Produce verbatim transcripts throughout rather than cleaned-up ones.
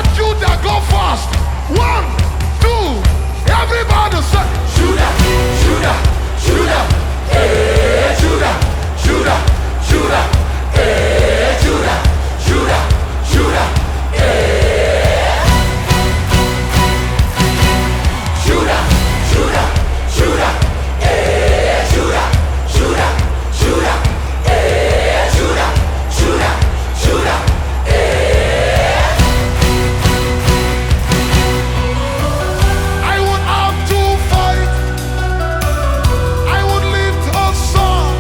want Judah go fast. One, two, everybody say Judah, Judah, Judah, eh, Judah, Judah, Judah, eh, Judah, Judah, Judah, eh, Judah, Judah, Judah, eh, Judah, Judah, Judah, eh, Judah, Judah, Judah, eh. I would have to fight. I would lift a song.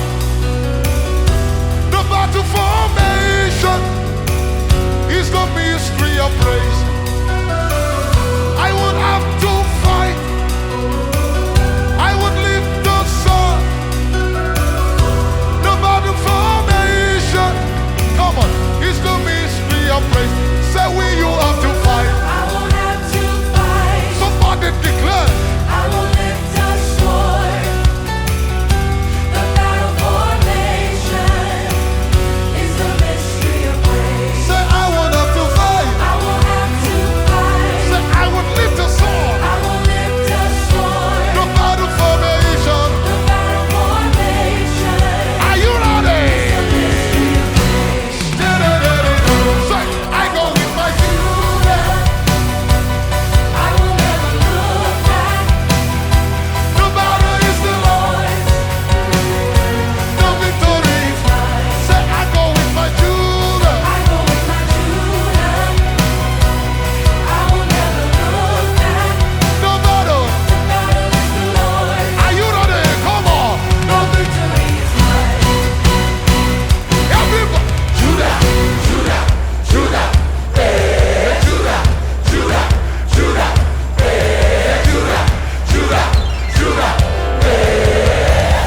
The battle formation is the mystery of praise. I would have to fight. I would lift the song. The battle formation, come on, is the mystery of praise. Say we you have to fight. I won't have to fight. Somebody declare. I will lift a sword. The battle formation is the mystery of praise. Say I would have to fight. I will have to fight. Say I would lift a sword. I will lift a sword. The battle formation. The battle formation Are you ready? is the mystery of praise. Say I go with my Judah. I will never look back. The battle is the Lord's. The victory is mine. Say I go with my Judah. I go with my Judah. I will never look back. The battle. The battle is the Lord's. Are you ready? Come on. The victory is mine. Everybody. Judah, Judah, Judah, eh, Judah, Judah, Judah, eh, Judah, Judah, Judah, eh.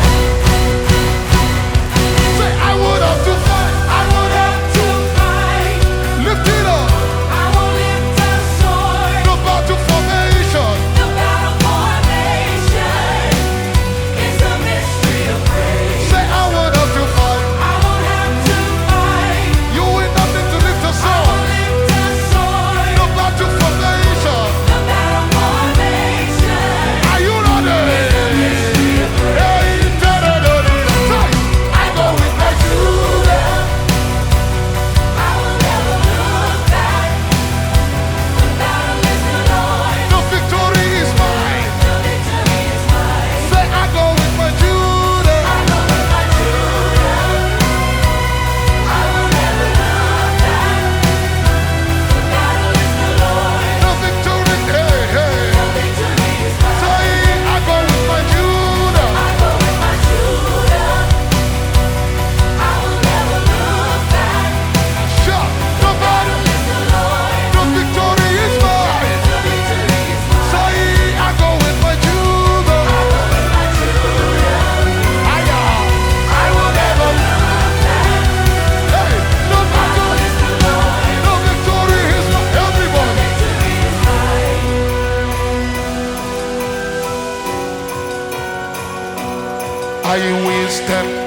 Say I would have to fight. I will have to fight. Lift it up. I will lift a sword. The battle formation. The battle formation is a mystery of praise. Say I would have to fight. I won't have to fight. You will not need to lift a I sword. will lift a sword. The battle formation. The battle formation Are you ready? Hey, da-da-da-da. Say, I go with my Judah. I will never look back. The battle is the Lord. the victory is mine. The victory is mine. Say I go with my Judah. I go with my Judah. I will never look back. The battle is the Lord. The victory, hey, hey. The victory is mine. Say I go with my Judah. I go with my Judah. I will never look back. Shout, the battle, The battle is the Lord. the victory is mine. The victory is mine. Say I go with my Judah. I go with my Judah. I am. I will never look back. Hey, the The battle, battle is the Lord. the victory is mine. Everybody. Victory is mine. I will step